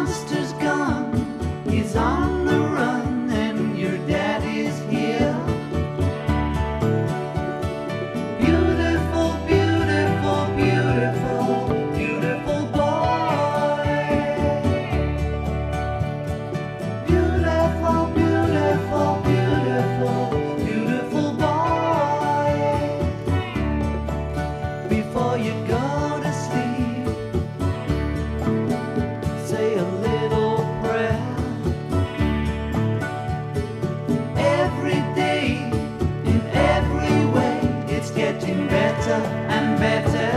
monster's gone, he's on the run, and your daddy's here. Beautiful, beautiful, beautiful, beautiful boy. Beautiful, beautiful, beautiful, beautiful boy. Before you go to sleep, say a little prayer. Every day, in every way, it's getting better and better.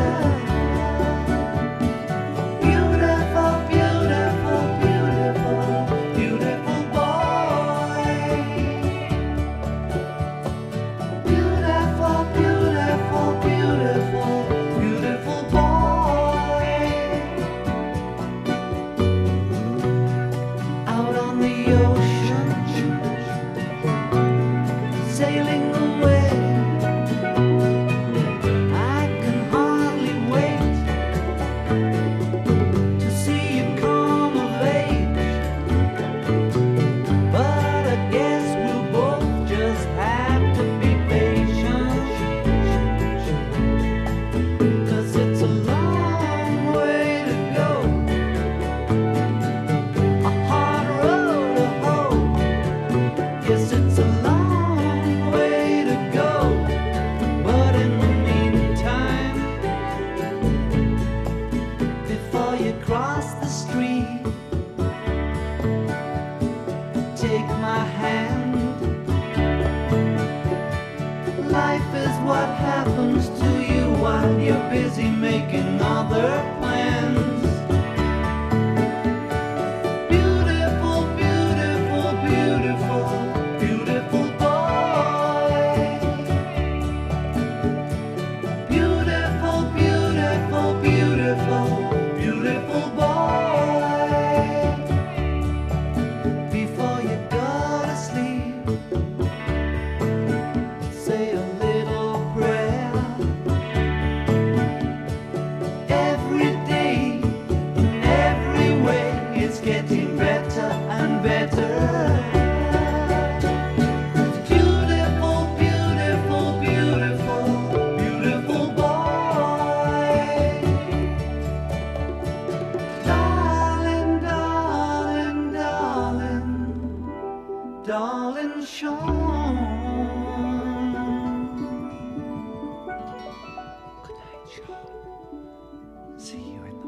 Beautiful, beautiful, beautiful, beautiful boy. Beautiful, beautiful, beautiful, beautiful boy. Out on the ocean, sailing away. I can hardly wait to see you come of age. But I guess we'll both just have to be patient, 'cause it's a long way to go, a hard road to hoe. Yes, it's a long way to go, but in the meantime, before you cross the street, take my hand. Life is what happens to you while you're busy making other plans. Beautiful, beautiful, beautiful, beautiful boy. Beautiful, beautiful, beautiful, beautiful boy. Before you go to sleep, say a little prayer. Every day, in every way, it's getting better and better. Beautiful, beautiful, beautiful, beautiful boy. Darling, darling, darling, darling Sean. Good night, Sean. See you in the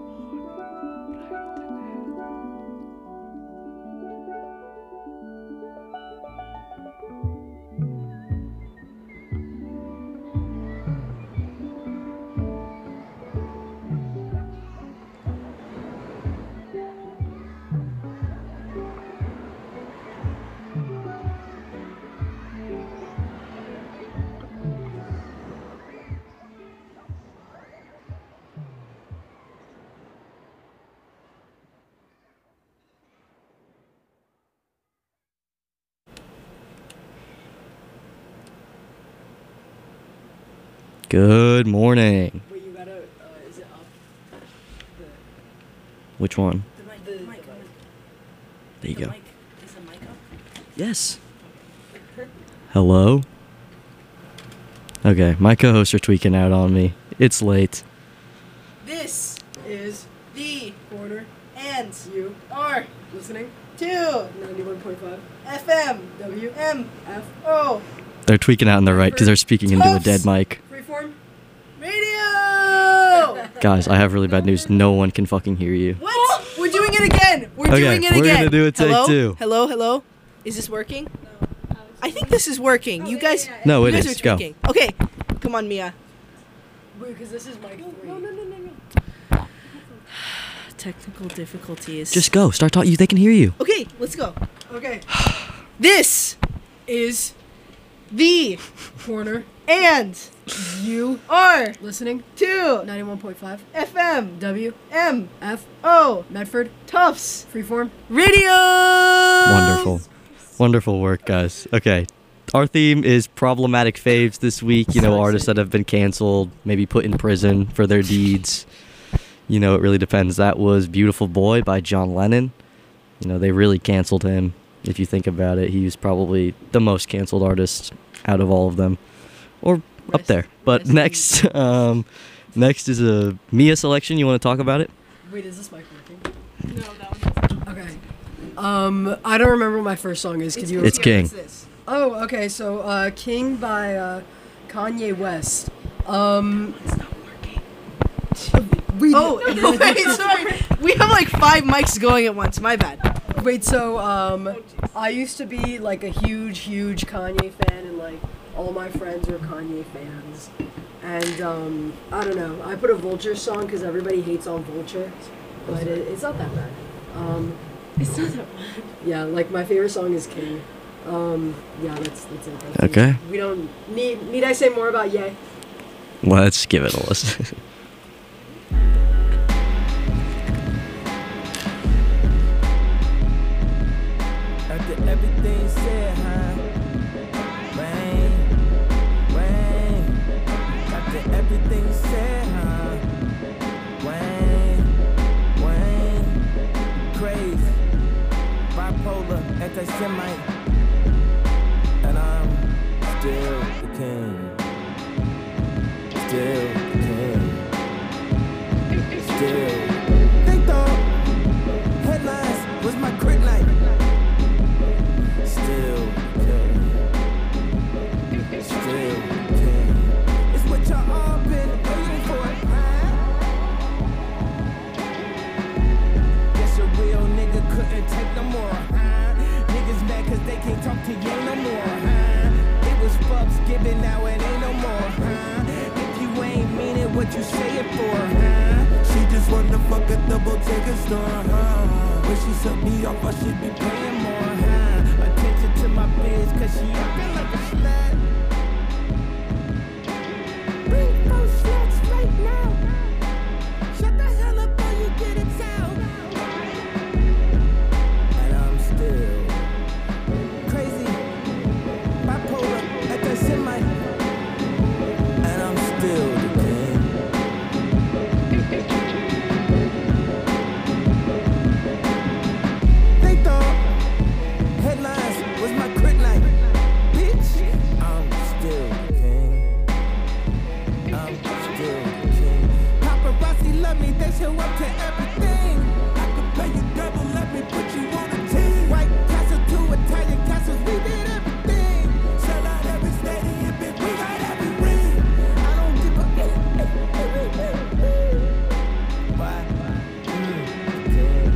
Good morning. Wait, you gotta, is it up? Which one? The mic. There you go. Mic. Is the mic up? Yes. Hello? Okay, my co-hosts are tweaking out on me. It's late. This is the corner, and you are listening to 91.5 FM WMFO. They're tweaking out on the right because they're speaking into a dead mic. Freeform Radio! Guys, I have really bad news. No one can fucking hear you. What? We're doing it again! We're Okay, doing it we're again! gonna do a take Hello? two. Hello? Hello? Is this working? I think this is working. You guys, No, you it guys is. are Go. tweaking. Okay, come on, Mia. Wait, because this is mic 3. No. Technical difficulties. Just go. Start talking. They can hear you. Okay, let's go. Okay. This is the corner, and you are listening to 91.5 FM WMFO Medford Tufts Freeform Radio. Wonderful. Wonderful work, guys. Okay. Our theme is problematic faves this week. You know, artists that have been canceled, maybe put in prison for their deeds. You know, it really depends. That was Beautiful Boy by John Lennon. You know, they really canceled him. If you think about it, he was probably the most canceled artist out of all of them, or up there. But next, next is a Mia selection. You want to talk about it? Wait, is this mic working? No, that one. Okay. I don't remember what my first song is. Could you? It's King. What's this? Oh, okay. So, King by Kanye West. It's not working. We, Oh, wait, sorry. We have like 5 mics going at once. My bad. Wait, so I used to be like a huge Kanye fan, and like all my friends were Kanye fans. And I don't know. I put a Vulture song because everybody hates on Vulture, but it's not that bad. It's not that bad. Yeah, like my favorite song is King. Yeah, that's it. That's Okay. it. We don't need I say more about Ye? Well, let's give it a listen. After everything said, huh? Wayne. After everything said, huh? Wayne. Crazy. Bipolar, anti-Semite. And I'm still the king. Still the king. Still. They thought headlines was my kryptonite. Still king. Still king. It's what y'all all been waiting for. Guess a real nigga couldn't take no more. Niggas mad cause they can't talk to you no more. It was fucks given, now it ain't no more. If you ain't mean it, what you say it for? She just wanna fuck a double take a store. When she suck me off, I should be paying more. Attention to my biz, cause she acting like a slut. Bring 4 sluts right now. Shut the hell up or you get it out. And I'm still crazy, bipolar, anti-Semite. And I'm still the king. They thought headlines was my kryptonite. Bitch, I'm still the king. I'm still the king. Paparazzi love me, they show up to everything. I could pay you double, let me put you on a team. White Castle to Italian castles, we did everything. Sell out every stadium, bitch, we got every ring. I don't give a Why? King.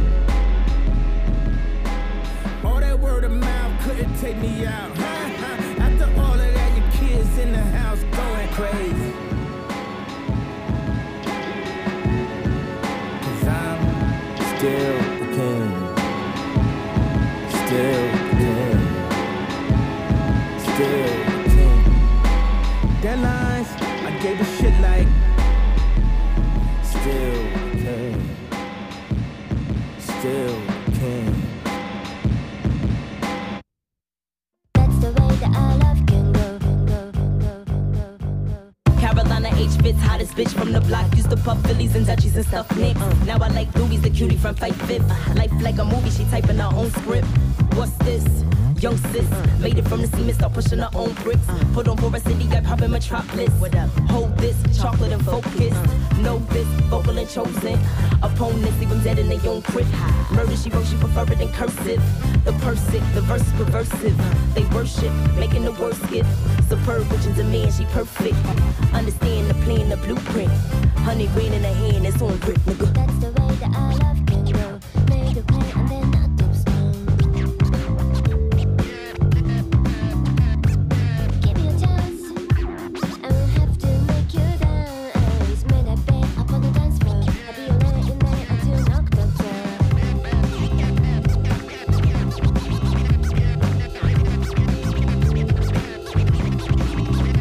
All that word of mouth couldn't take me out. After all of that, your kids in the house going crazy. Cause I'm still the king. Still the king. Still the king. Deadlines, I gave a shit like still the king. Still the king. That's the way that I love can go. Carolina H fits, hottest bitch from the block. Used to puff Phillies and Dutchies and stuff nicks. Now I like Louis, the cutie from Fight Fifth. Life like a movie, she typing her own script. What's this? Young sis, made it from the cement, start pushing her own bricks. Put on for a city, I pop in Metropolis. What up? Hold this, chocolate and focus. Know this, vocal and chosen. Opponents leave them dead in their own crypt. Murder she wrote, she prefer it in cursive. The persic, the verse is perversive. They worship, making the worst gift. Superb, which is a man, she perfect. Understand the plan, the blueprint. 100 grand in her hand, it's on grip, nigga. That's the way that I love can go. Make a plan and then I do stone. Give me a chance. I will have to make you dance. Made that bed up on the dance floor. I'll be your man in there until knock the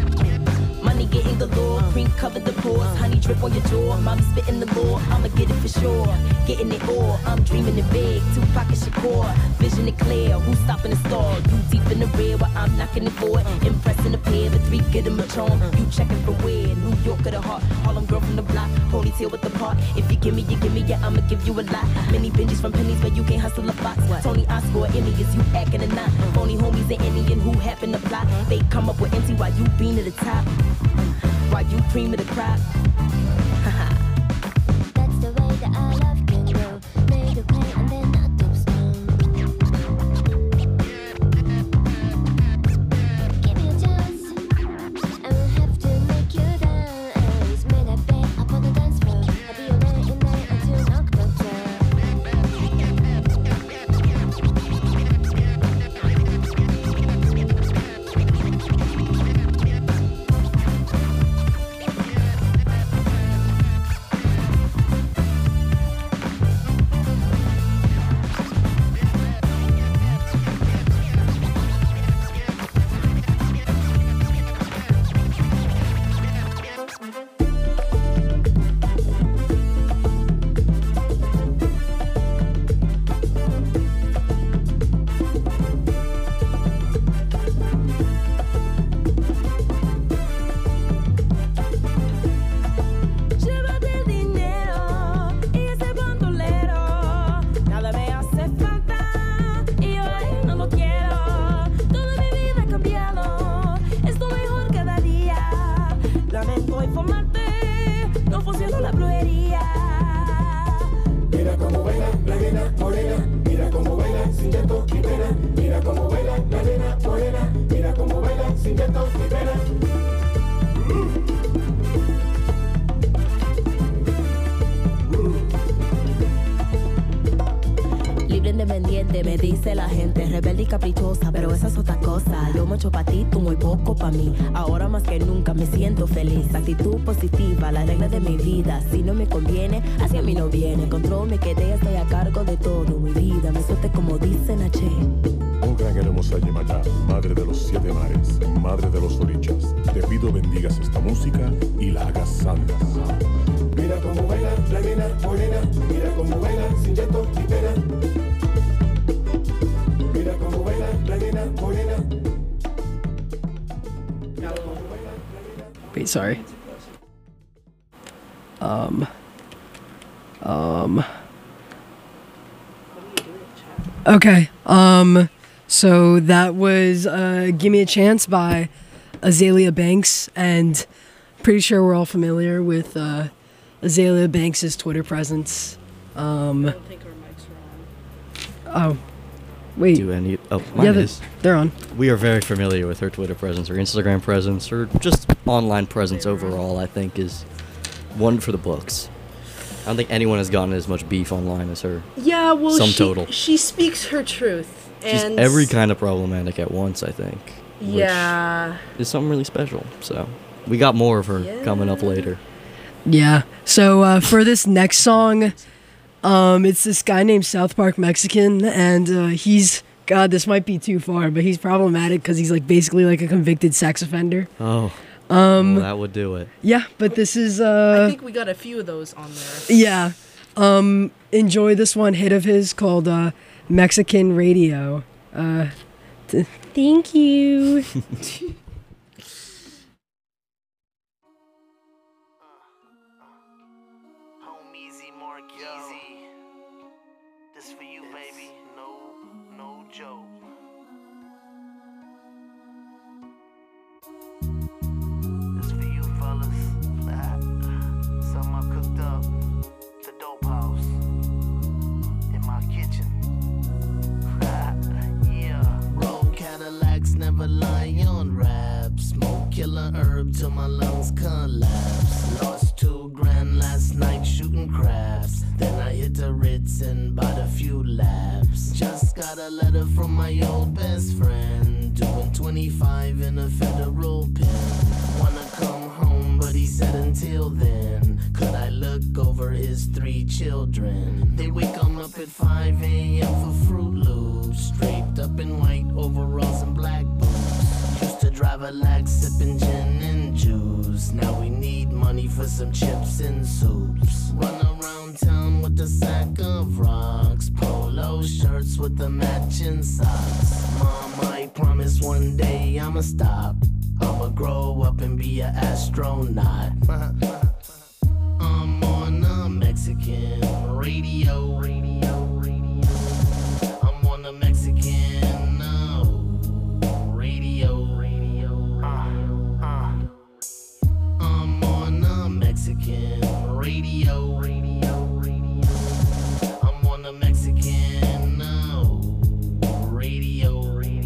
Money getting galore, cream covered the pores. Honey drip on your jaw, mommy spitting the law. I'ma get it for shore, getting it all. I'm dreaming it big, Tupac and Shakur. Vision it clear, who's stopping the stall? You deep in the rear while I'm knocking it forward. Impressing the pair, the three get them a charm. You checking from where? New York of the heart. Harlem girl from the block, ponytail with the part. If you give me, yeah, I'ma give you a lot. Many binges from pennies, but you can't hustle a box. Tony Oscar or Emmy, is you acting or not? Phony homies and Indian who happen to plot. They come up with empty while you bean to the top. While you cream of the crop. That's the way that our love can go. Made of clay and then not of stone. Give me a chance, I will have to make you dance. Made a bed up on the dance floor. I'll be your man in there until October. Llévate el dinero y ese bandolero. Nada me hace falta y hoy no lo quiero. Toda mi vida ha cambiado, esto mejor cada día. Lamento informarte, no funciona la brujería. Mira cómo baila la nena morena, mira cómo baila sin llanto ni pena. Mira cómo baila la nena morena, mira cómo baila sin llanto ni pena. Libre independiente, me dice la gente, rebelde y caprichosa, pero esa es otra cosa. Yo mucho pa' ti, tú muy poco pa' mí. Ahora más que nunca me siento feliz. Actitud positiva, la regla de mi vida. Si no me conviene, hacia mí no viene. Control me quedé, estoy a cargo de todo. Mi vida, me suelte como dicen H. Oh gran hermosa Yemayá, madre de los 7 mares, madre de los orichas, te pido bendigas esta música y la hagas santa. Mira cómo baila la nena morena, mira cómo baila sin llanto ni pena. Mira cómo baila la nena morena. Wait, sorry. Okay. So that was "Give Me a Chance" by Azalea Banks, and pretty sure we're all familiar with Azalea Banks' Twitter presence. I don't think our mics are on. Oh, wait. Do any? Oh, mine Yeah, is. they're on. We are very familiar with her Twitter presence, her Instagram presence, her just online presence overall. I think is one for the books. I don't think anyone has gotten as much beef online as her. Yeah, well, Sum total. She speaks her truth. She's And every kind of problematic at once, I think. which Yeah. is something really special. So we got more of her coming up later. Yeah. So for this next song, it's this guy named South Park Mexican, and he's God. This might be too far, but he's problematic because he's like basically like a convicted sex offender. Oh. Well, that would do it. Yeah, but this is I think we got a few of those on there. yeah. Enjoy this one hit of his called Mexican Radio. Thank you. Easy, Mark, easy. This for you, baby. No joke. This for you, fellas. Something I cooked up. The dope house. In my kitchen. Yeah. Roll Cadillacs, never lie on rap. Smoke killer herb till my lungs collapse. Lost $2,000 last night shooting craps. Then I hit the Ritz and bought a few laps. Just got a letter from my old best friend. Doing 25 in a federal pen. Wanna come home, but he said until then. Could I look over his 3 children? They wake him up at 5 a.m. for Fruit Loops. Draped up in white overalls and black boots. Used to drive a lag sipping gin and juice. Now we need money for some chips and soups. Run around town with a sack of rocks, polo shirts with the matching socks. Mom, I promise one day I'ma stop. I'ma grow up and be an astronaut. I'm on a Mexican radio. I'm on a Mexican radio. I'm on a Mexican radio. I'm on a Mexican radio.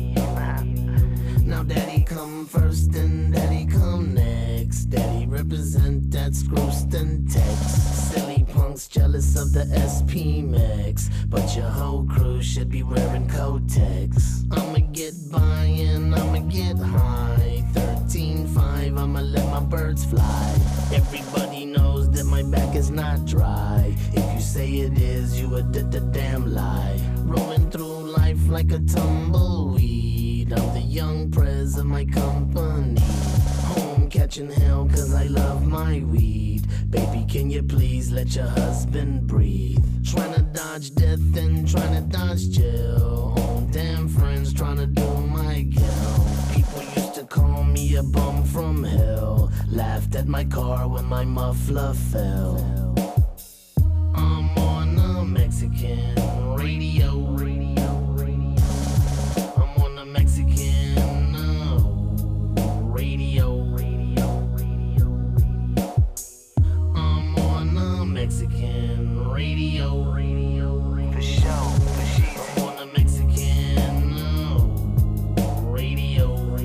Now daddy come first and daddy come next. Daddy represent that Scrooston text. Silly punks jealous of the SP Max, but your whole crew should be wearing Kotex. I'ma get by and I'ma get high. 13.5, I'ma let my birds fly. Everybody knows that my back is not dry. If you say it is, you a damn lie. Rolling through life like a tumbleweed. I'm the young prez of my company. Home catching hell cause I love my weed. Baby, can you please let your husband breathe? Tryna dodge death and tryna dodge jail. Own damn friends tryna do my gal. People used to call me a bum from hell. Laughed at my car when my muffler fell. I'm on a Mexican radio. I'm on a Mexican radio. I'm on a Mexican radio. For sure, for she's I'm on a Mexican radio.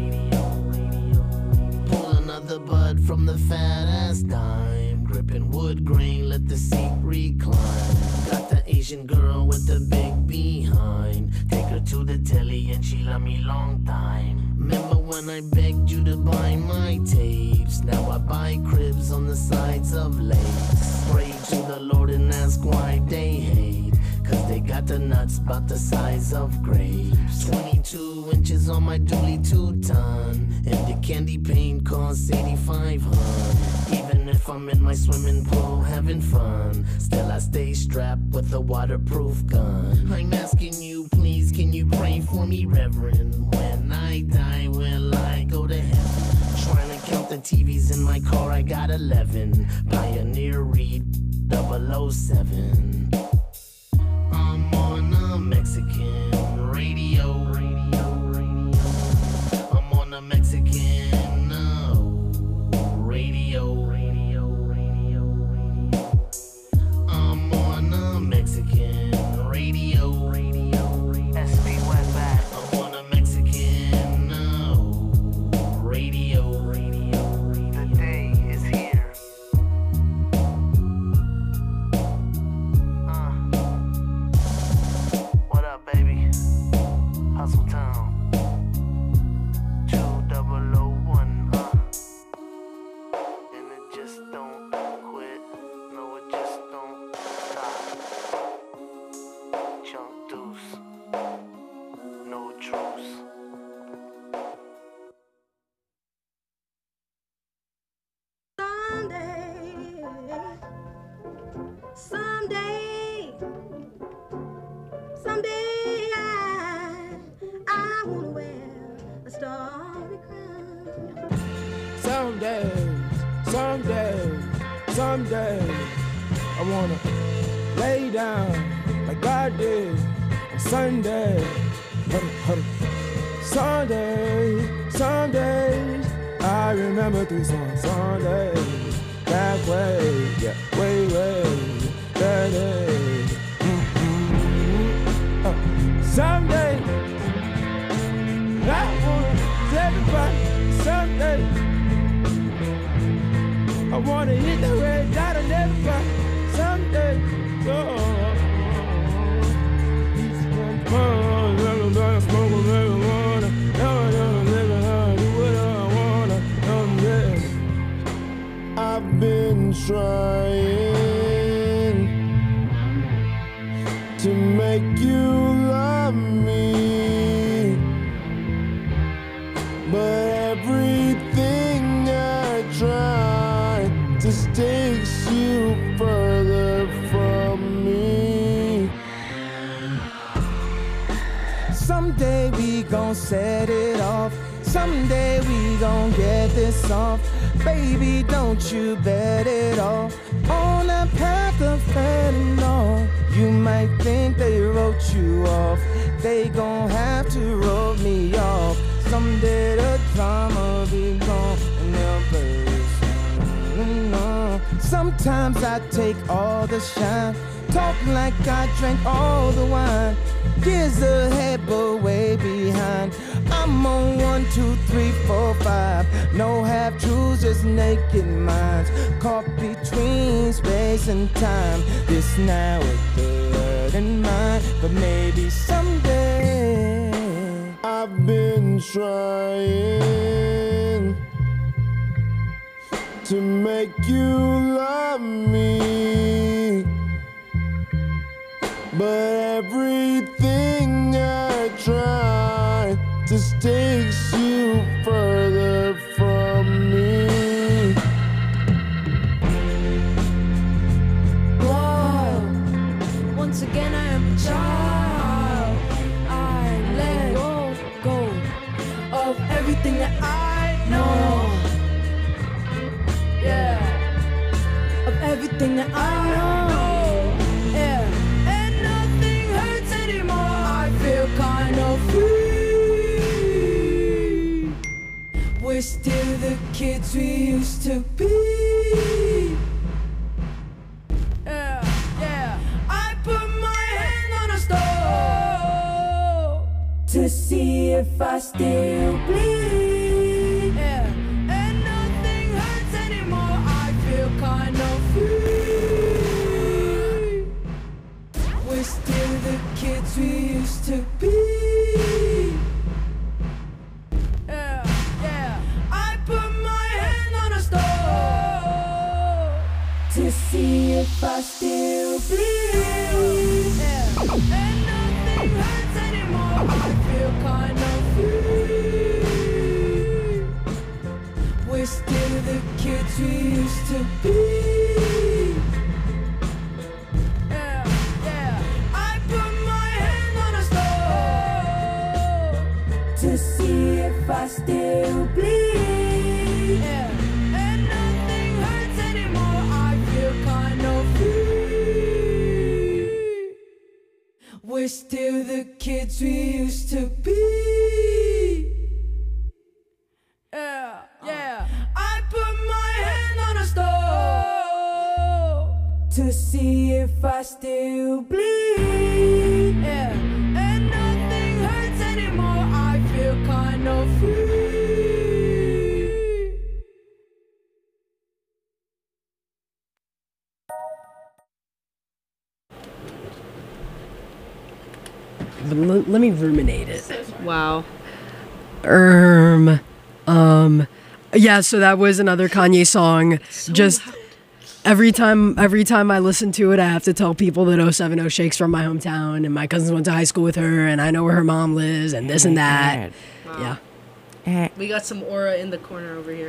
Pull another bud from the fat ass dime. Gripping wood grain, let the seat recline. Got the Asian girl with the big behind. Take her to the telly and she love me long time. Remember when I begged you to buy my tapes? Now I buy cribs on the sides of lakes. Pray to the Lord and ask why they hate. Cause they got the nuts about the size of grapes. 22 inches on my dually 2-ton. And the candy paint costs 8,500. Even if I'm in my swimming pool having fun, still I stay strapped with a waterproof gun. I'm asking you please, can you pray for me, Reverend? When I die, will I go to heaven? Trying to count the TVs in my car, I got 11. Pioneer Reed 007. I'm on a Mexican radio. I'm on a Mexican radio. I'm on a Mexican radio. SB went back. I'm on a Mexican radio. The day is here. What up, baby? Hustle Town. 2001, and it just don't quit. No, it just don't stop. Chunk deuce. No truce. Someday I wanna wear a starry crown. Someday, I wanna lay down like God did on Sunday. Sundays, I remember 3 songs. Sundays, back way, yeah, way, that day. Someday, I wanna tell everybody. Someday, I wanna hit the red dot and everybody. Someday, smoke marijuana. Do what I wanna. I've been trying to make you love me, but everything I try just takes you further from Someday we gon' set it off. Someday we gon' get this off. Baby, don't you bet it all on that path of fentanyl. You might think they wrote you off. They gon' have to wrote me off. Someday the drama be gone and they'll sometimes I take all the shine, talk like I drank all the wine. Years ahead, but way behind. I'm on 1, 2, 3, 4, 5. No half truths, just naked minds. Caught between space and time. This now is good in mind, but maybe someday. I've been trying to make you love me, but everything I try just takes you further from me. Whoa, once again I am a child. I let go of everything that I know. Yeah, of everything that I know. Yeah, and nothing hurts anymore. I feel kind of free. We're still the kids we used to be. Yeah, yeah. I put my hand on a stove to see if I still bleed. Yeah. Kind of free. We're still the kids we used to be. Yeah, yeah. I put my hand on a stove to see if I still bleed. Yeah, and nothing hurts anymore. I feel kind of free. We're still the kids we used to be. Yeah, yeah. I put my hand on a stove to see if I still bleed. Yeah, and nothing hurts anymore. I feel kind of free. We're still the kids we used to be. Yeah, yeah. I put my hand on a stove to see if I still bleed. Yeah, and nothing hurts anymore. I feel kind of free. Let me ruminate it. Wow. Yeah, so that was another Kanye song. Just every time I listen to it, I have to tell people that 070 Shake's from my hometown, and my cousins went to high school with her, and I know where her mom lives, and this and that. Wow. Yeah. We got some aura in the corner over here.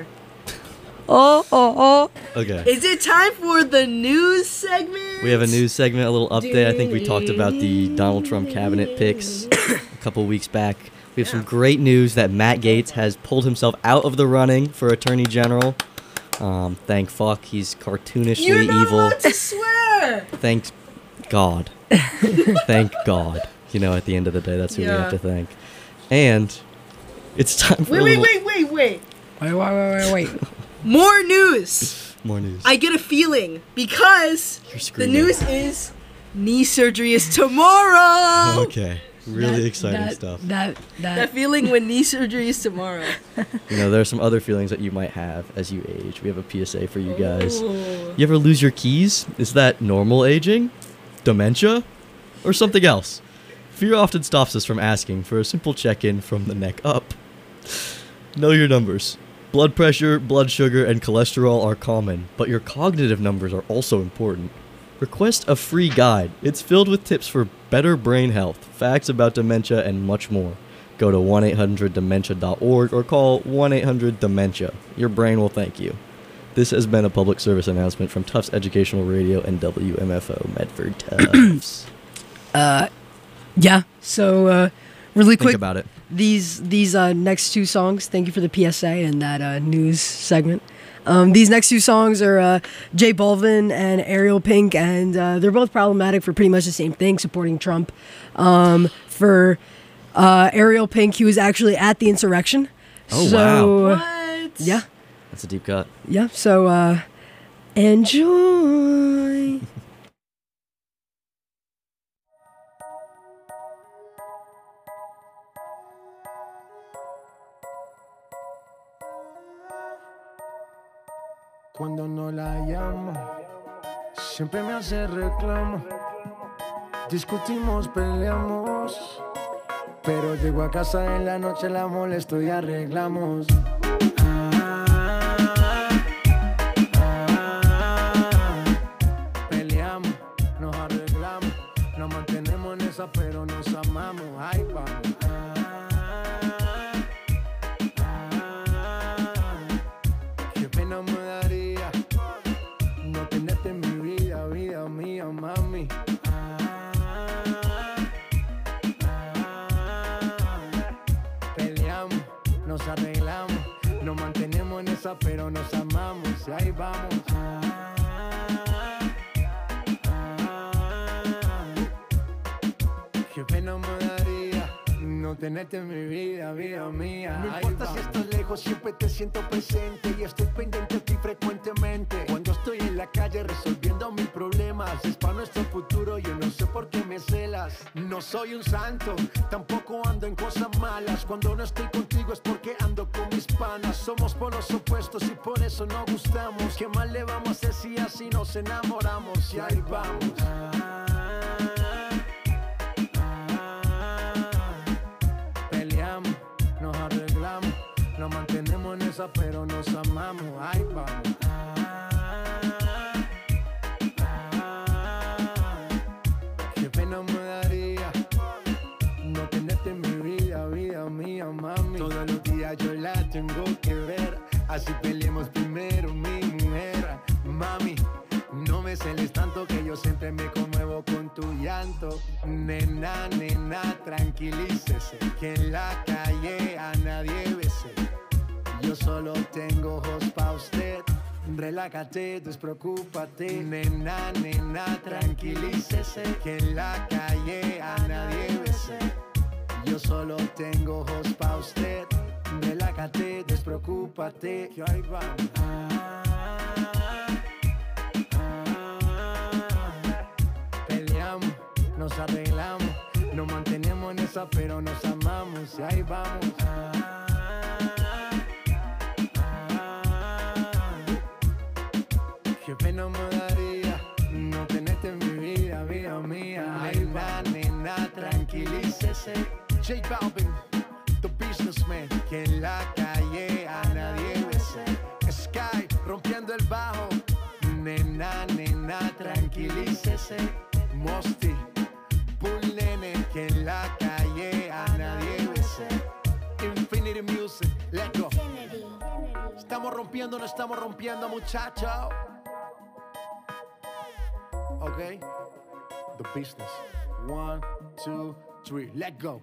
Okay. Is it time for the news segment? We have a news segment, a little update. I think we talked about the Donald Trump cabinet picks a couple weeks back. We have some great news that Matt Gaetz has pulled himself out of the running for Attorney General. Thank fuck, he's cartoonishly You're not evil. allowed to swear. Thank God. Thank God. You know, at the end of the day, that's who we have to thank. And it's time for Wait. Wait. More news. More news. I get a feeling because the news is knee surgery is tomorrow. Okay. Really exciting stuff. That feeling when knee surgery is tomorrow. You know, there are some other feelings that you might have as you age. We have a PSA for you guys. You ever lose your keys? Is that normal aging? Dementia? Or something else? Fear often stops us from asking for a simple check-in from the neck up. Know your numbers. Blood pressure, blood sugar, and cholesterol are common, but your cognitive numbers are also important. Request a free guide. It's filled with tips for better brain health, facts about dementia, and much more. Go to 1-800-DEMENTIA.org or call 1-800-DEMENTIA. Your brain will thank you. This has been a public service announcement from Tufts Educational Radio and WMFO Medford Tufts. Yeah, so Really think quick about it. These next two songs. Thank you for the PSA and that news segment. These next two songs are J Balvin and Ariel Pink, and they're both problematic for pretty much the same thing, supporting Trump. For Ariel Pink, he was actually at the insurrection. Oh, so, wow. What? Yeah. That's a deep cut. Yeah. So enjoy. Cuando no la llamo, siempre me hace reclamo. Discutimos, peleamos, pero llego a casa en la noche, la molesto y arreglamos. Peleamos, nos arreglamos, nos mantenemos en esa, pero nos amamos. Ahí vamos. Qué pena me daría no tenerte en mi vida, vida mía, mami. Peleamos, nos arreglamos, nos mantenemos en esa, pero nos amamos. Y ahí vamos. Qué pena me daría no tenerte en mi vida, vida mía. No importa si estás lejos, siempre te siento presente y estoy pendiente de ti frecuentemente. Cuando estoy en la calle resolviendo mis problemas, es para nuestro futuro, yo no sé por qué me celas. No soy un santo, tampoco ando en cosas malas. Cuando no estoy contigo es porque ando con mis panas. Somos polos opuestos y por eso no gustamos. ¿Qué más le vamos a hacer si así nos enamoramos? Y ahí vamos. Peleamos, nos arreglamos, nos mantenemos en esa, pero nos amamos. Ahí vamos. Qué pena me daría no tenerte en mi vida, vida mía, mami. Todos los días yo la tengo que ver, así peleemos primero, mi mujer. Mami, no me celes tanto que yo siempre me conmuevo con tu llanto. Nena, nena, tranquilícese, que en la calle a nadie bese. Yo solo tengo ojos pa' usted. Relájate, despreocúpate. Nena, nena, tranquilícese, que en la calle a nadie bese. Yo solo tengo ojos pa' usted. Relájate, despreocúpate. Que ahí vamos. Peleamos, nos arreglamos, nos mantenemos en esa, pero nos amamos. Y ahí vamos. Qué pena me daría no tenerte en mi vida, vida mía. Ahí va, nena, tranquilícese. J Balvin, the businessman, que en la calle a nadie bese. Sky, rompiendo el bajo. Nena, nena, tranquilícese. Mosty, Bull Nene, que en la calle a nadie bese. Infinity Music, let's go. Estamos rompiendo, no estamos rompiendo, muchachos. Okay, the business. 1, 2, 3, let's go.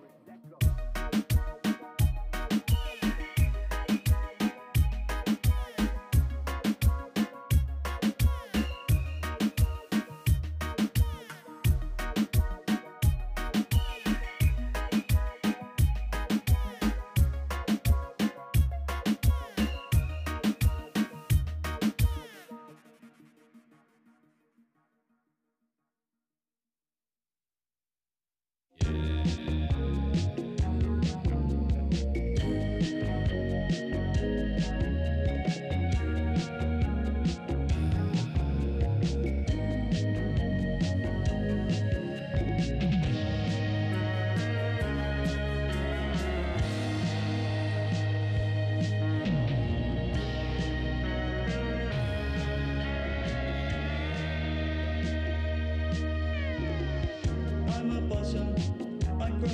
I'm a buzzer. I grow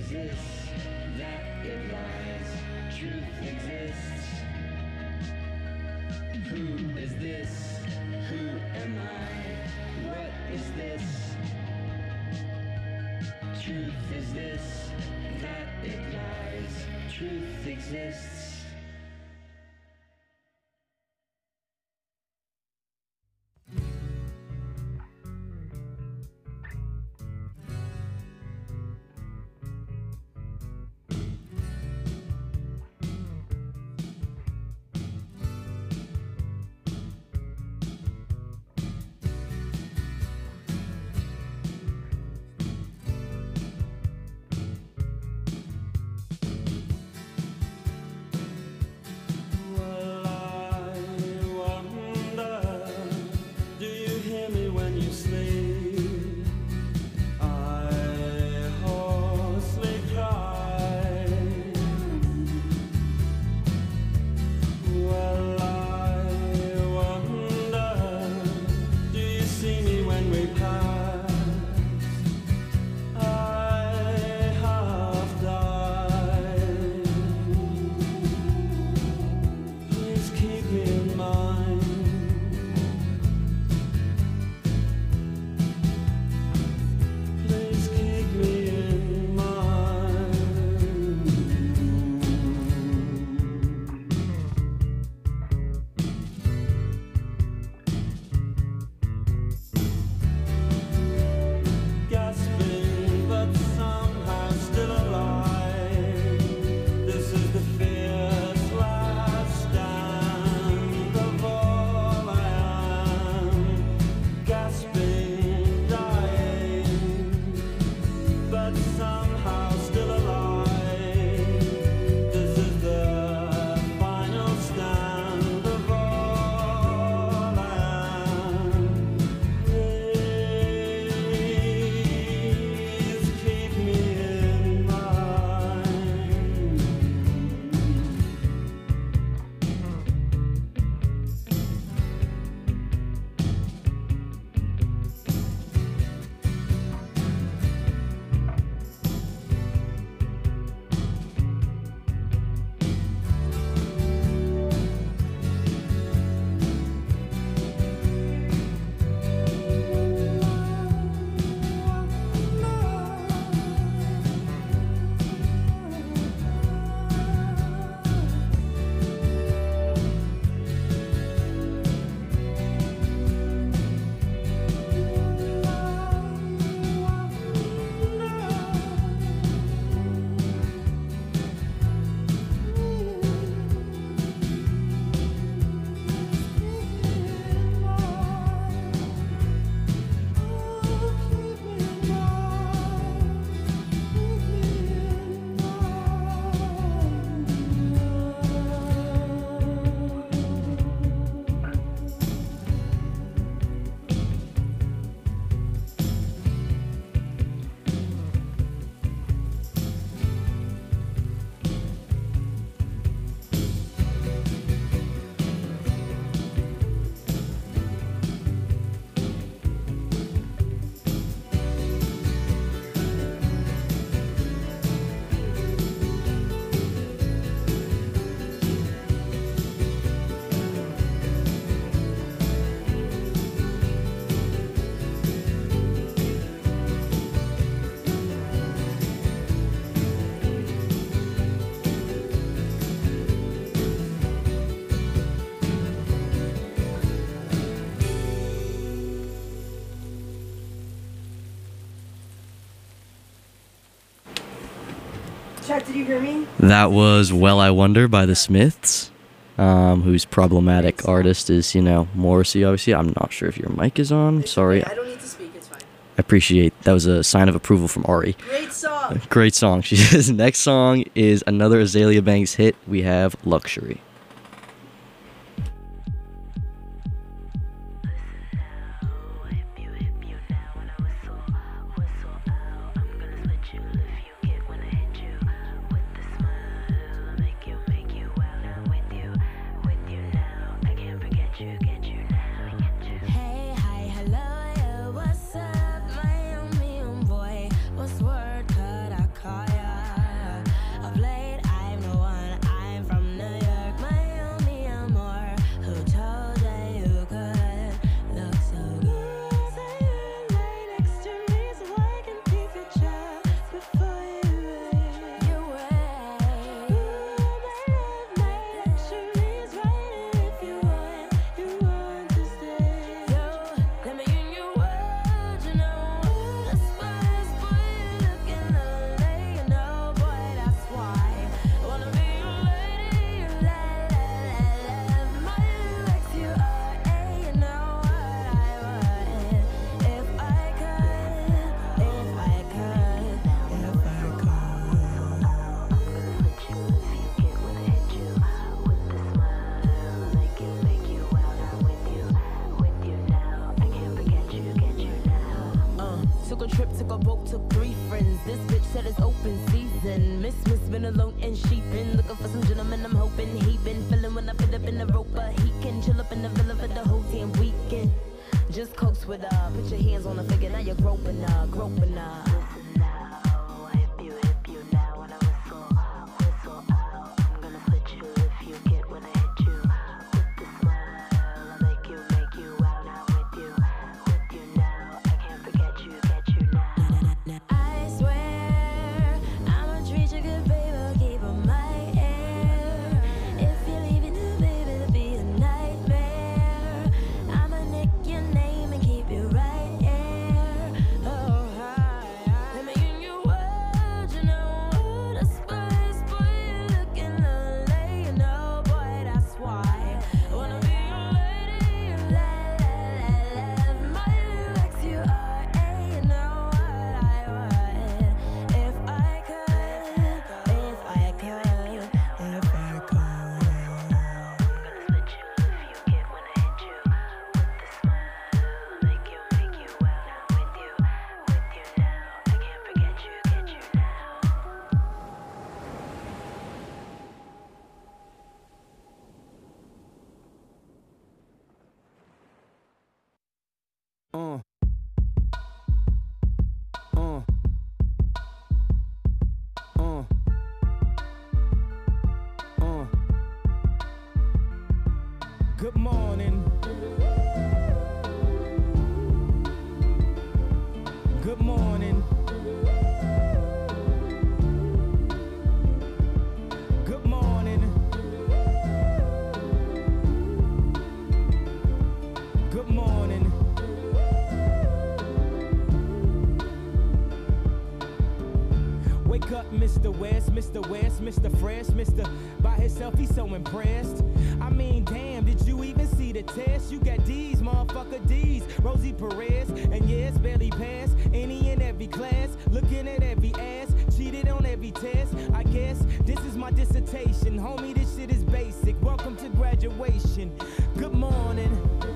is this? That it lies. Truth exists. Who is this? Who am I? What is this? Truth is this? That it lies. Truth exists. Chat, did you hear me? That was Well I Wonder by the Smiths, whose problematic artist is, Morrissey, obviously. I'm not sure if your mic is on. Sorry. I don't need to speak, it's fine. I appreciate that was a sign of approval from Ari. Great song. Great song. She says next song is another Azalea Banks hit. We have Luxury. Hey, hi, hello, yeah, what's up, my own boy? What's word? Could I call ya? alone and she been looking for some gentlemen. I'm hoping he been feeling when I fit up in the rope, but he can chill up in the villa for the whole damn weekend. Just coax with her, put your hands on the figure, now you're groping her, groping her. I swear I'ma treat you good, baby. I'll keep on my air. If you're leaving, then baby, it'll be a nightmare. I'ma nick your name and keep it right here. Oh, I'm making you wild, you know what? A spice, boy, you looking lovely, you know, boy, that's why I wanna be your lady, la la la la. My ex, you are a, you know what I would if I could, if I could, if I could. I'm gonna split you if you get when I hit you with the smile, make you well. Now with you now, I can't forget you, get you now. Good morning. Good morning. Good morning. Good morning. Wake up, Mr. West, Mr. West, Mr. Fresh, Mr. By himself, he's so impressed. I mean, damn, did you even see the test? You got D's, motherfucker D's. Rosie Perez, and yes, barely passed any and every class. Looking at every ass, cheated on every test. I guess this is my dissertation. Homie, this shit is basic. Welcome to graduation. Good morning.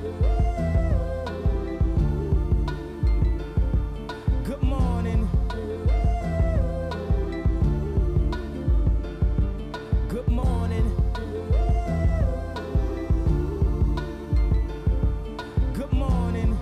Good morning. Good morning. Good morning.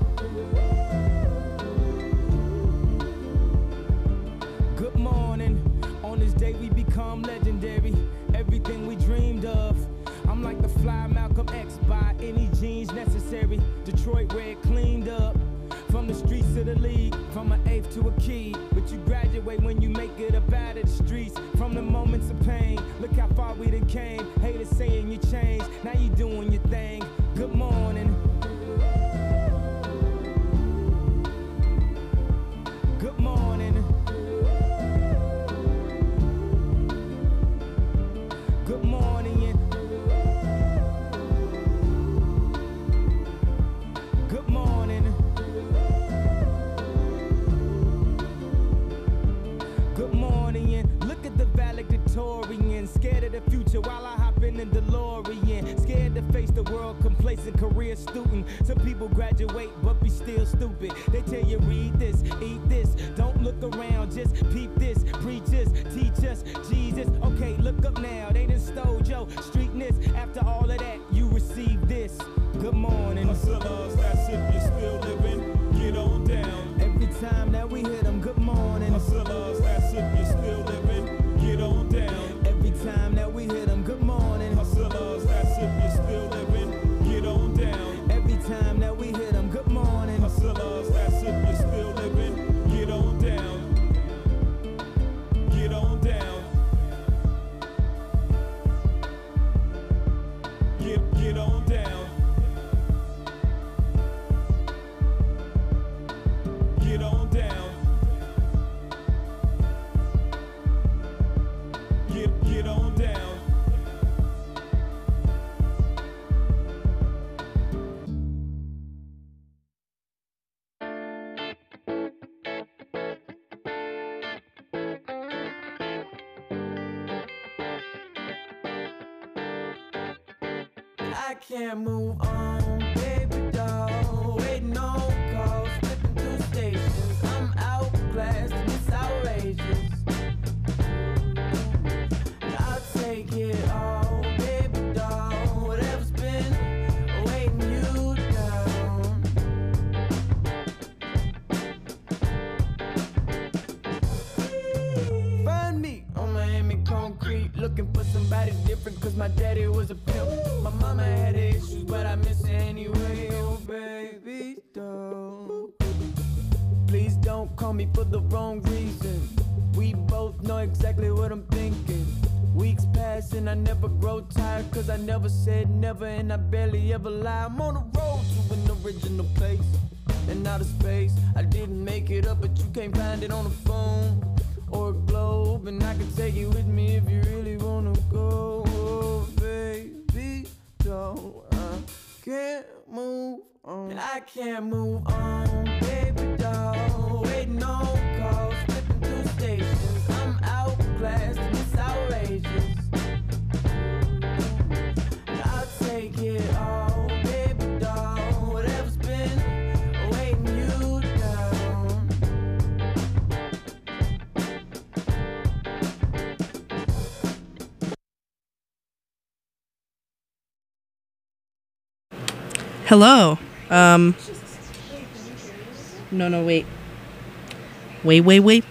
Good morning. On this day we become legendary. Everything we dreamed of. I'm like the fly Malcolm X by any jeans necessary. Detroit red cleaned up. From the streets to the league, from an eighth to a key. But you graduate when you make it up out of the streets. From the moments of pain, look how far we done came. Haters saying you changed, now you doing your thing. Good morning. Good morning. Good morning. Good morning. Good morning. Look at the valedictorian, scared of the future while I hop in the DeLorean. Scared to face the world, complacent career student. Some people graduate but be still stupid. They tell you read this, eat this, don't look around, just peep this. Preach us, teach us, Jesus. Okay, look up now, they done stole your streetness. After all of that, you receive this. Good morning. Hustlers, that's if you're still living, get on down. Every time that we hit them, good morning. Hustlers, that's if you're still living, get on down. Every time that we hit them, good morning. Hustlers, that's if you're still living, get on down. Every time that we hit them, good morning. Hustlers, that's if you're still living, get on down. Get on down. Get on down. Get on down. Get on down. I can't move on, baby doll. Waiting on calls, flipping through stations. I'm outclassed and it's outrageous. different cause my daddy was a pimp. My mama had issues, but I miss her anyway. Oh, baby, don't. Please don't call me for the wrong reason. We both know exactly what I'm thinking. Weeks pass and I never grow tired, cause I never said never and I barely ever lie. I'm on the road to an original place and out of space. I didn't make it up, but you can't find it on the phone or a globe, and I can take you with me if you really wanna go. Oh, baby, don't. I can't move on. I can't move on, baby doll. Waiting on calls, flipping through stations. I'm outclassed and it's outrageous. I'll take it all, baby doll. Whatever's been weighing you down. Hello. No, wait. Wait.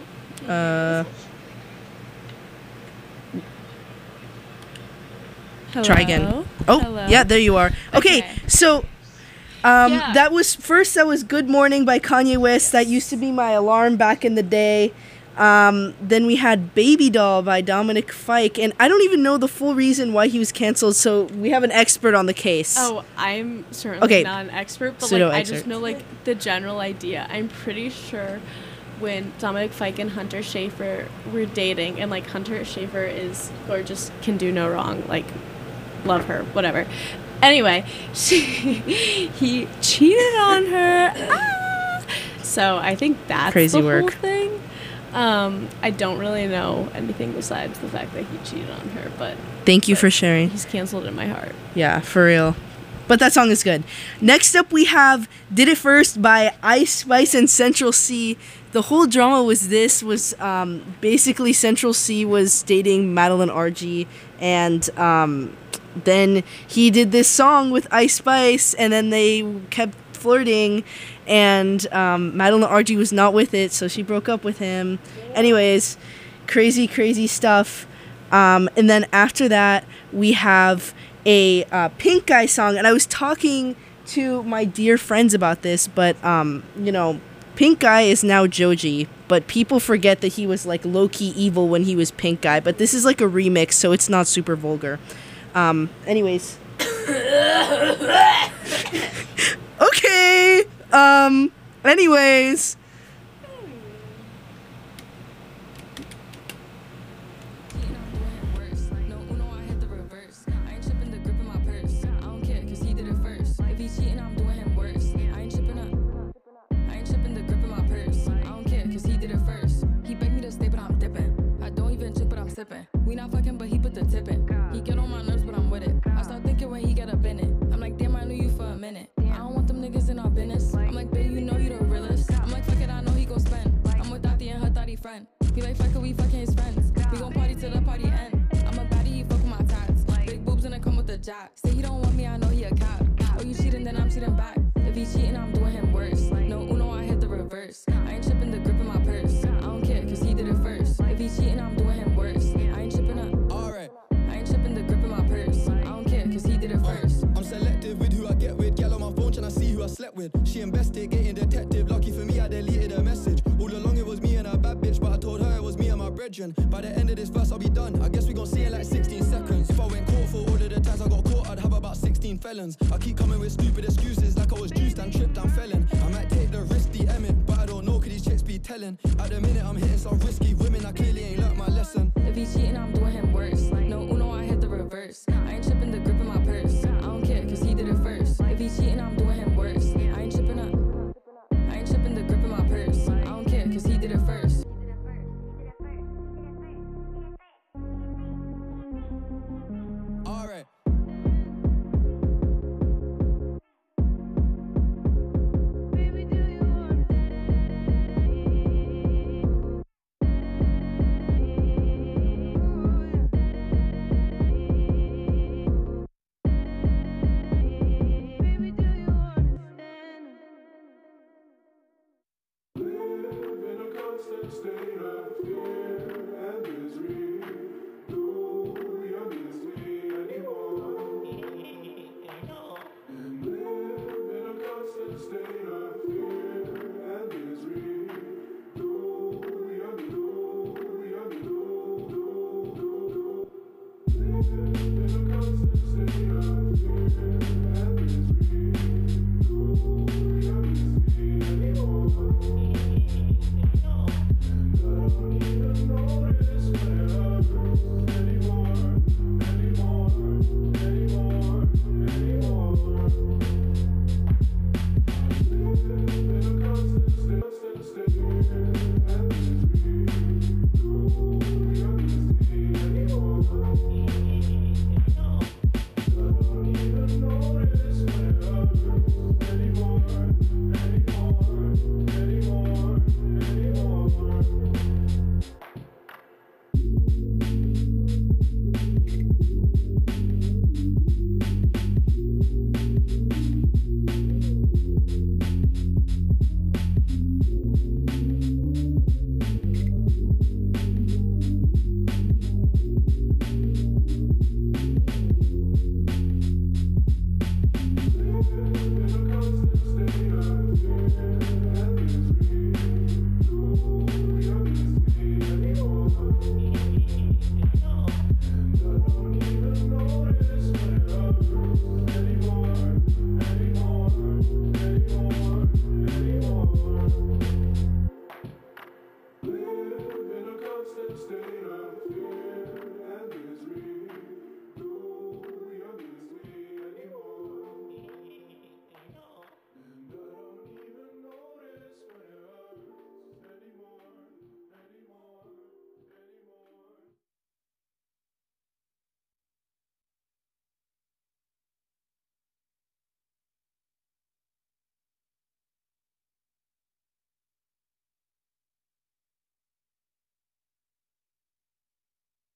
Try again. Oh, Hello. yeah, there you are. Okay, so Yeah. that was Good Morning by Kanye West. That used to be my alarm back in the day. Then we had Baby Doll by Dominic Fike, and I don't even know the full reason why he was canceled, so we have an expert on the case. Oh, I'm certainly Okay. not an expert, but Pseudo like I expert. just know like the general idea. I'm pretty sure when Dominic Fike and Hunter Schafer were dating, and like Hunter Schafer is gorgeous, can do no wrong, like love her, whatever. Anyway, he cheated on her. So I think that's Crazy the work. whole thing. I don't really know anything besides the fact that he cheated on her, but Thank you for sharing. he's canceled in my heart. Yeah, for real. But that song is good. Next up, we have Did It First by Ice Spice and Central C. The whole drama was basically Central C was dating Madeline RG, and then he did this song with Ice Spice, and then they kept flirting, and Madeline RG was not with it, so she broke up with him. Anyways, crazy stuff. And then after that, we have a Pink Guy song, and I was talking to my dear friends about this, but Pink Guy is now Joji, but people forget that he was like low-key evil when he was Pink Guy, but this is like a remix, so it's not super vulgar. Anyways. Okay. Anyways. We not fucking, but he put the tip in. He get on my nerves, but I'm with it. I start thinking when he get up in it. I'm like, damn, I knew you for a minute. I don't want them niggas in our business. I'm like, babe, you know you the realest. I'm like, fuck it, I know he gon' spend. I'm with Dottie and her thotty friend. He like, fuck it, we fucking his friends. We gon' party till the party end. I'm a baddie, he fuck with my tats. Big boobs and I come with the jack. Say he don't want me, I know he a cat. Oh, you cheating, then I'm cheating back. If he cheating, I'm doing him worse. No Uno, I hit the reverse. I ain't tripping the grip in my purse. I don't care, cause he did it first. If he cheating, I'm doing him worse. I ain't tripping up. Alright. I ain't tripping the grip in my purse. I don't care, cause he did it first. I'm selective with who I get with. Gal on my phone trying to see who I slept with. She investigating detective. Lucky for me, I deleted her message. All along it was me and a bad bitch, but I told her it was me and my brethren. By the end of this verse, I'll be done. I guess we gon' see in like 16 seconds. If I went court for all of the times I got caught, I'd have about 16 felons. I keep coming with stupid excuses like I was juiced and tripped and felon. I might take the risk, the Emmett, but I don't know, could these chicks be telling? At the minute, I'm hitting some risky women, I clearly ain't learnt my lesson. If he cheating, I'm doing him worse. No Uno, I hit the reverse. I ain't tripping the grip in my purse. I don't care, cause he did it first. If he cheating, I'm doing him worse. I ain't tripping up. I ain't tripping the grip in my purse. I don't care, cause he did it first. Alright.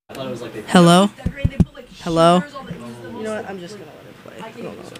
Hello? Hello? You know what? I'm just gonna let it play. Hold on.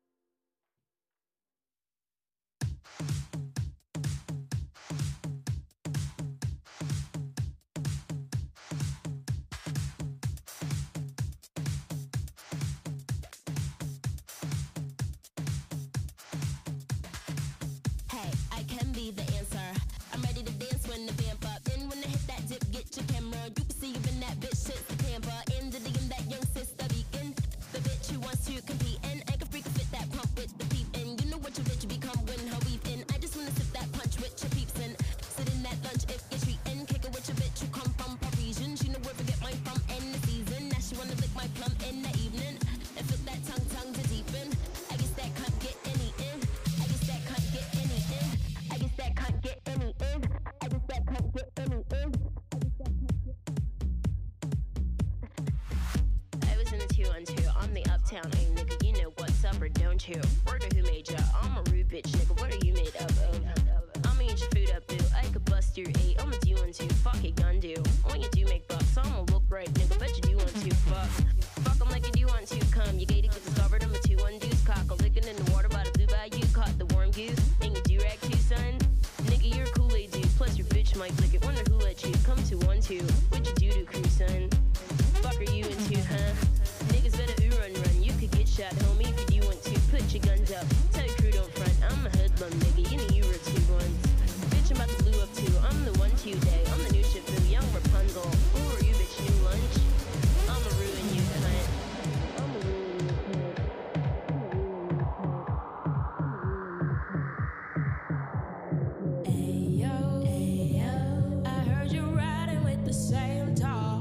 Hey, I can be the answer. I'm ready to dance when the vamp up. Then when I hit that dip, get your camera. You can see you in that bitch shit's the Tampa. In the DM, that young sister beacon. The bitch who wants to compete and I can freak fit that pump with the peep in. You know what your bitch become when her weave in. I just wanna sip that punch with your peeps in. Sit in that lunch if you're treating. Kick it with your bitch who come from Parisian. She know where to get mine from in the season. Now she wanna lick my plum in the evening. And flip that tongue to deepen. I guess that can't get any in. I guess that can't get any in. I guess that can't get any in. I guess that can't get any in. I was in the 212 on the uptown, hey nigga, you know what's up or don't you? Word of who made ya? I'm a rude bitch, nigga. What are you made up of? I'ma eat your food up, boo. I could bust your 8. I'ma do 1 2. Fuck it, gun do. When you do make bucks, I'ma look right, nigga. Bet you do want to. Fuck 'em like you do want to. Come, you gated, get discovered. I'm a 2-1 deuce cock. I'm licking in the water by the blue bayou. Caught the warm goose. And you do rag too, son. Nigga, you're a Kool-Aid dude. Plus your bitch might lick it. Wonder who let you come to 1 2. What you do to crew, son? Fuck are you into, huh? Niggas better run. You could get shot, homie, if you do want to. Put your guns up. Tell your crew don't front. I'm a hoodlum, nigga. You know you were 2 ones. Bitch, I'm about to blue up too. I'm the 1 2 day. I'm the new ship boo. Young Rapunzel. Who are you, bitch? New lunch? I'ma ruin you, cunt. I'ma ruin you, cunt. Ayo, I heard you riding with the same tall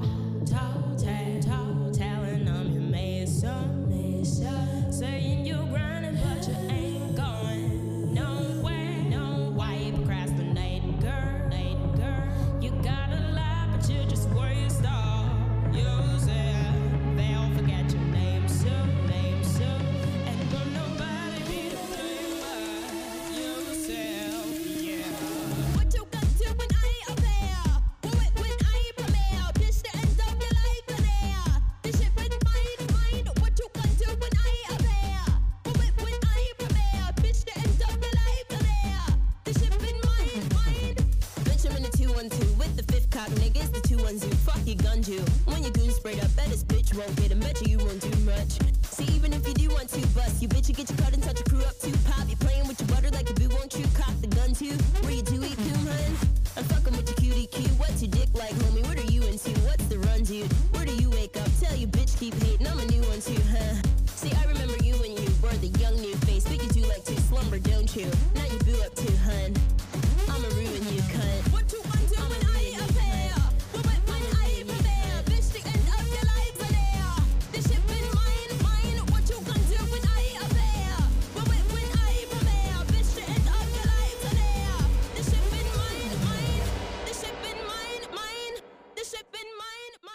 talent. I'm your mason. Saying you grinding, but you ain't going nowhere. No, why you procrastinating, girl? You got a lot, but you just waste all yourself. They'll forget your name soon. And will nobody be the same but yourself, yeah. What you got to when I appear? When I premiere? Bitch, the end of your life in there. This shit with mine. What you got to when I appear? When I premiere? Bitch, the end of your life in there. This shit with mine. Bitch, I'm in the 212 with the 5th cock, niggas. The 212. Fuck your gun too. When your goon sprayed up, bet this bitch won't get him. Bet you won't do much. See, even if you do want to bust, you bitch, you get your cut and touch your crew up too. Pop, you playing with your butter like a boo, won't you? Cock the gun too. Where you do eat coon, hun? I'm fucking with your cutie cue. What's your dick like, homie? What are you into? What's the run, dude? Where do you wake up? Tell your bitch keep hating. I'm a new one too, huh? See, I remember you when you were the young new face, but you do like to slumber, don't you? Now you boo up too, hun. I'ma ruin you, cunt. What you want to when I appear? When I prepare? Bitch, the end of your life in there. This shit been mine. What you gonna do when I appear? When I prepare? Bitch, the end of your life in there. This shit been mine. This shit been mine. This shit been mine.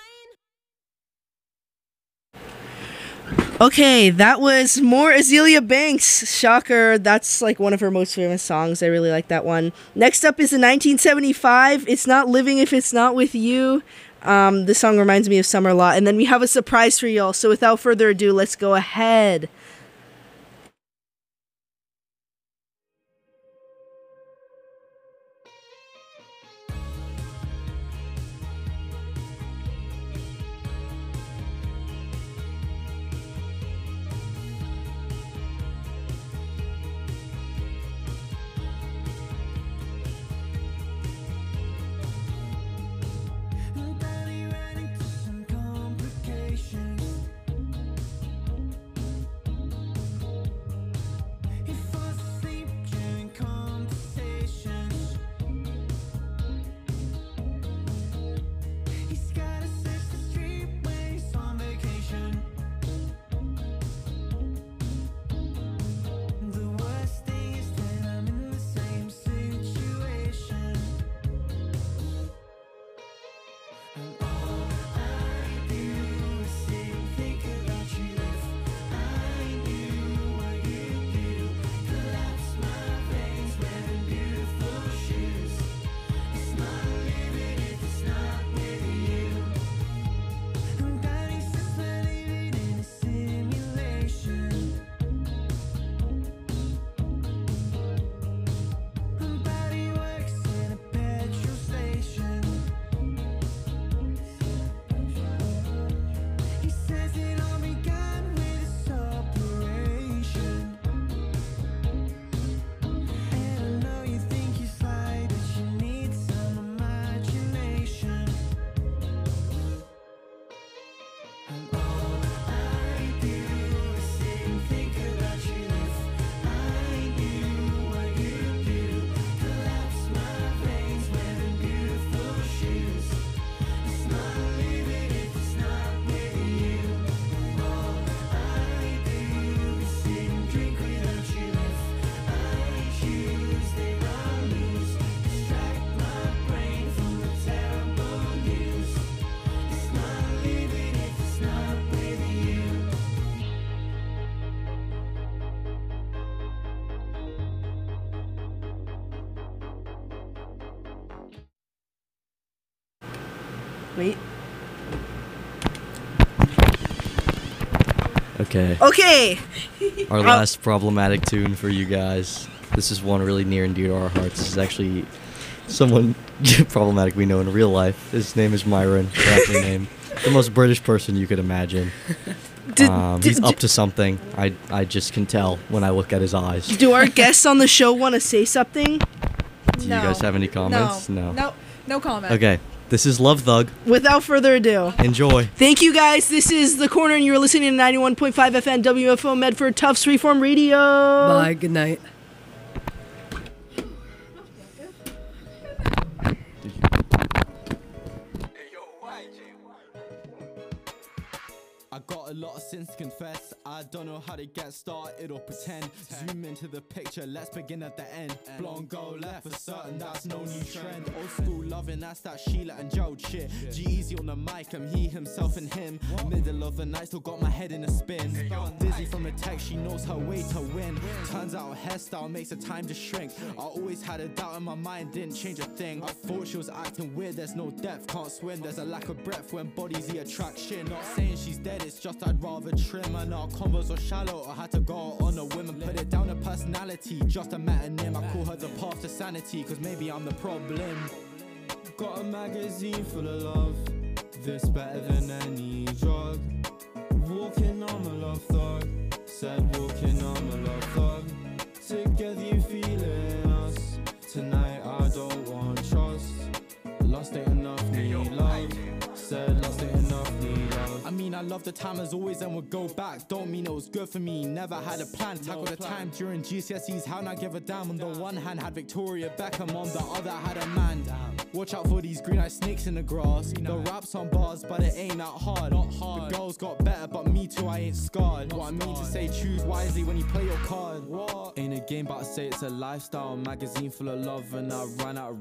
Okay, that was more Azealia Banks. Shocker. That's like one of her most famous songs. I really like that one. Next up is in 1975. It's Not Living If It's Not With You. This song reminds me of summer a lot. And then we have a surprise for y'all. So without further ado, let's go ahead. Body ran into some complications. Wait. Okay. Okay. Our last problematic tune for you guys. This is one really near and dear to our hearts. This is actually someone problematic we know in real life. His name is Myron. Rapper name. The most British person you could imagine. He's up to something. I just can tell when I look at his eyes. Do our guests on the show want to say something? Do you guys have any comments? No. No comment. Okay. This is Love Thug. Without further ado. Enjoy. Thank you guys. This is The Corner and you're listening to 91.5 FM WFO Medford Tufts Freeform Radio. Bye. Good night. I got a lot of sins to confess. I don't know how to get started or pretend. Zoom into the picture, let's begin at the end. Blonde go left for certain, that's no new trend. Old school loving, that's that Sheila and Gerald shit. G-Eazy on the mic, I'm he, himself and him. Middle of the night, still got my head in a spin. Dizzy from the text, she knows her way to win. Turns out her hairstyle makes her time to shrink. I always had a doubt in my mind, didn't change a thing. I thought she was acting weird, there's no depth, can't swim. There's a lack of breadth when bodies the attraction. Not saying she's dead, it's just I'd rather trim. And our combos are shallow, I had to go on a whim and put it down to personality. Just a metonym, I call her the path to sanity, cause maybe I'm the problem. Got a magazine full of love, this better than any drug. Walking, I'm a love thug. Said walking, I'm a love thug. Together you feeling us. Tonight I don't want trust. Lost ain't enough, need love. Said lost ain't enough, need love. I mean, I love the time as always and would go back. Don't mean it was good for me, never had a plan. Tackle the time during GCSEs, how not give a damn. On the one hand had Victoria Beckham, on the other had a man. Watch out for these green-eyed snakes in the grass. The rap's on bars, but it ain't that hard. The girls got better, but me too, I ain't scarred. What I mean to say, choose wisely when you play your card. What? Ain't a game, but I say it's a lifestyle. Magazine full of love, and I ran out of